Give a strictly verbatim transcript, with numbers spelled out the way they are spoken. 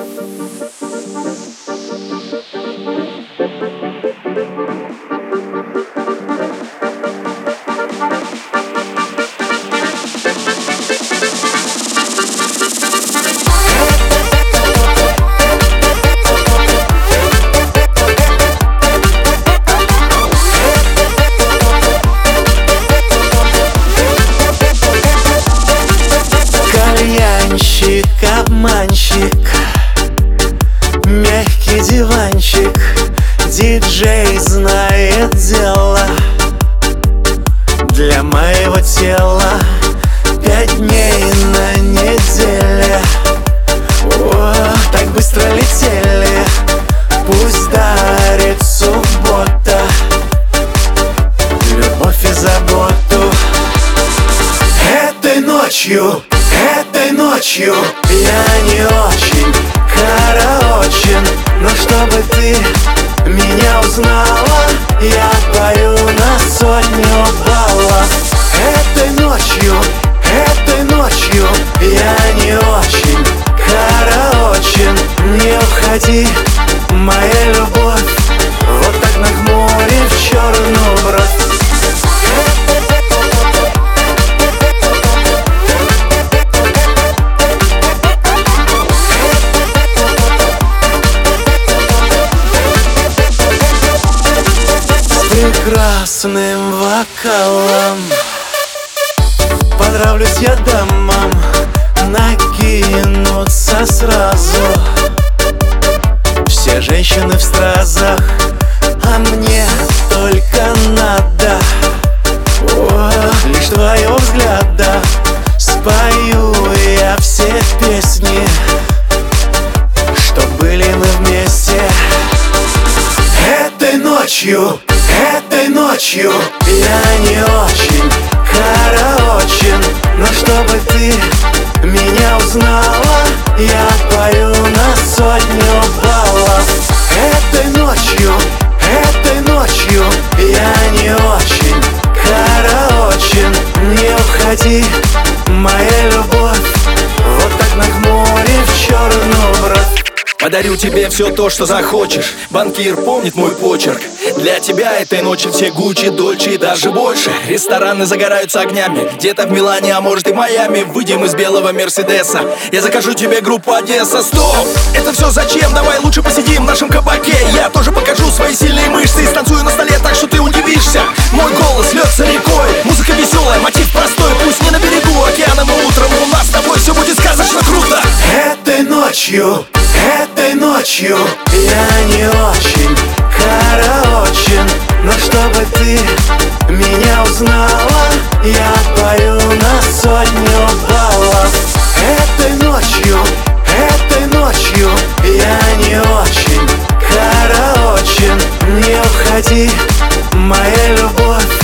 Обманщик, мягкий диванчик, диджей знает дело. Для моего тела пять дней на неделе. О, так быстро летели, пусть дарит суббота любовь и заботу. Этой ночью Этой ночью я не очень караочен, но чтобы ты меня узнала, я пою на сотню баллов. Этой ночью, этой ночью я не очень караочен. Не уходи, моя любовь, вот так нахмурив черную бровь. Прекрасным вокалом понравлюсь я дамам, накинутся сразу. Все женщины в стразах, а мне только надо о, лишь твоего взгляда. Спою я все песни, что были мы вместе. Этой ночью Этой ночью я не очень караочен, но чтобы ты меня узнала, я пою на сотню баллов. Этой ночью, этой ночью я не очень караочен. Не уходи, моя любовь, вот так нахмурив черную бровь. Подарю тебе все то, что захочешь. Банкир помнит мой почерк. Для тебя этой ночью все Гуччи, Дольче и даже больше. Рестораны загораются огнями, где-то в Милане, а может и в Майами. Выйдем из белого Мерседеса, я закажу тебе группу Одесса. Стоп! Это все зачем? Давай лучше посидим в нашем кабаке. Я тоже покажу свои сильные мышцы и станцую на столе так, что ты удивишься. Мой голос льется рекой, музыка веселая, мотив простой. Пусть не на берегу океана, но утром у нас с тобой все будет сказочно круто. Этой ночью Этой ночью я не очень караочен, но чтобы ты меня узнала, я пою на сотню баллов. Этой ночью, этой ночью я не очень караочен. Не уходи, моя любовь,